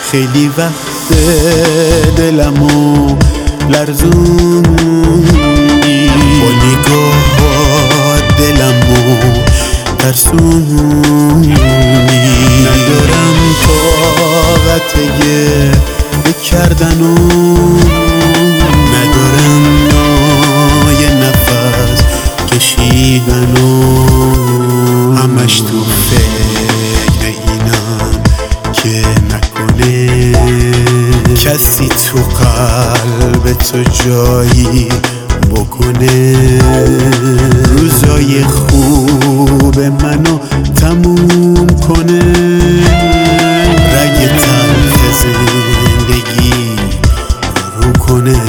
خیلی وقت دلمو لرزوندی، با نگاهات دلمو ترسوندی. ندارم طاقت گریه کردن و ندارم نای نفس کشیدن و همش تو فکر اینم که نکنه کسی تو قلب تو جایی بکنه. روزای خوب منو تموم کنه، رگ تلخ زندگی رو کنه.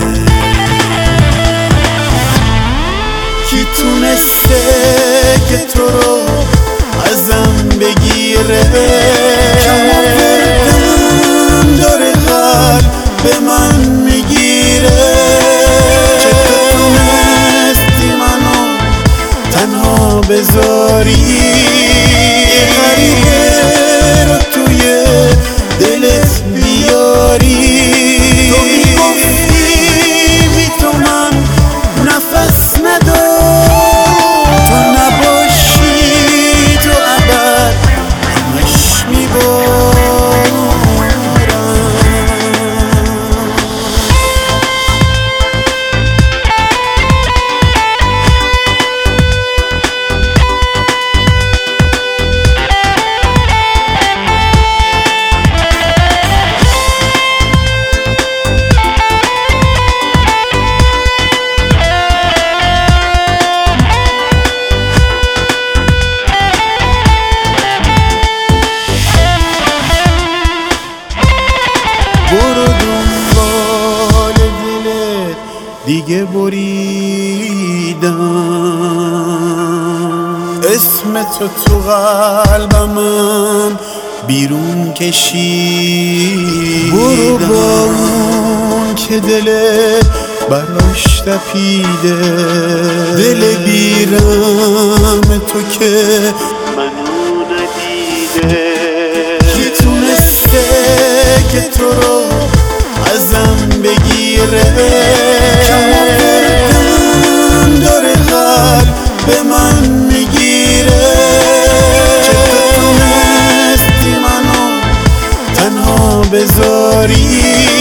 کی تونسته که تو رو ازم بگیره؟ کم آوردم داره قلب به من میگیره. چطور تونستی منو تنها بذاری؟ غریبه رو توی دلت بیاری. تو میگفتی بی تو من نفس ندارم، تو نباشی تو ابد همش میبارم. برو دنبال دلت دیگه بریدم، اسم تو تو قلبم بیرون کشیدم. برو با اون که دلت براش تپیده، دل بیرم تو که منو ندیده. کی تونسته که تو رو ازم بگیره؟ کم آوردم داره قلب به من میگیره. چطور تونستی منو تنها بذاری؟